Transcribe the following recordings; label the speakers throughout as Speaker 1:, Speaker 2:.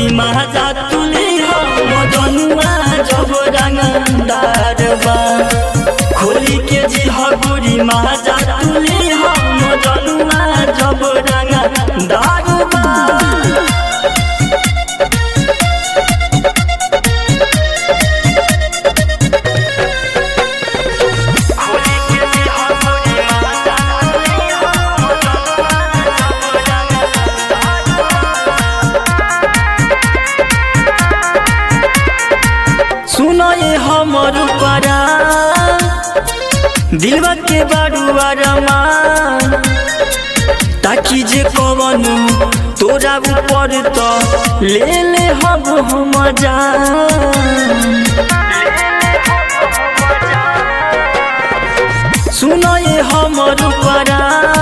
Speaker 1: गोरी महाजा तुले हम जनुआ जब रंगदारबा खोली के जी गोरी महाजा तुले हम जनुआ जब रंगदारबा सुनो ये हमर परा दिलवा के बाड़ुआ रमान ताकि जे कवनु तोरा ऊपर तो ले ले हम जान। सुनो ये हमर परा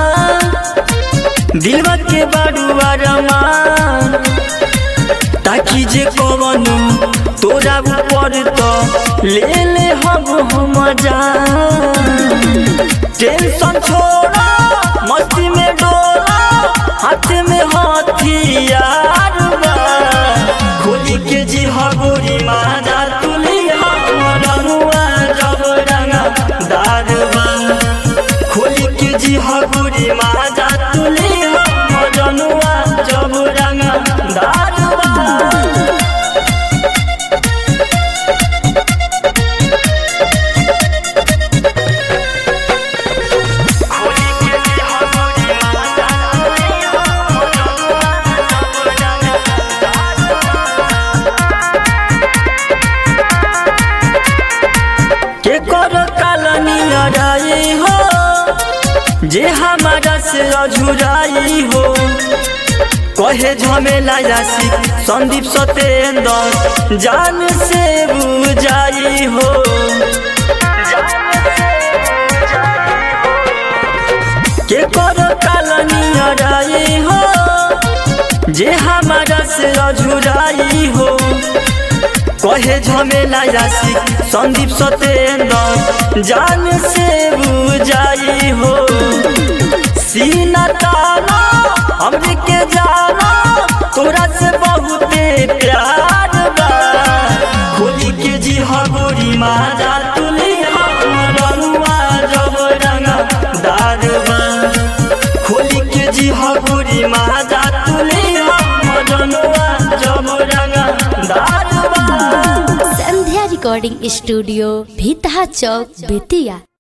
Speaker 1: दिलवा के बाड़ुआ रमान ताकि जे कवनु तोरा ऊपर तो ले ले हम जान। टेंशन छोड़ा मस्ती में डोला हाथ में हथियार बा खोली के जी गोरी महाजा तुले हम रनुआ जब रंगदारबा खोली के जी गोरी महाजा तुले हम रनुआ जब रंगदारबा के करो कालनी लड़ाई हो जे हमारा से अझुराई हो कहे झमेला यासी संदीप सतेंद्र जान से बुझाई हो। के करो कालनी लड़ाई हो जे हमारा से अझुराई हो कहे झमेला यासी संदीप सतेंद्र जान से बुझाई हो। सीना ताना हमरे के जाना तोरा से बहुते प्यार बा खोली के जी गोरी महाजा तुले हम रनुआ जब रंगदारबा खोली के जी गोरी महाजा तुले हम रनुआ जब रंगदारबा।
Speaker 2: Sandhya recording studio Bhitaha Chowk Bettiah.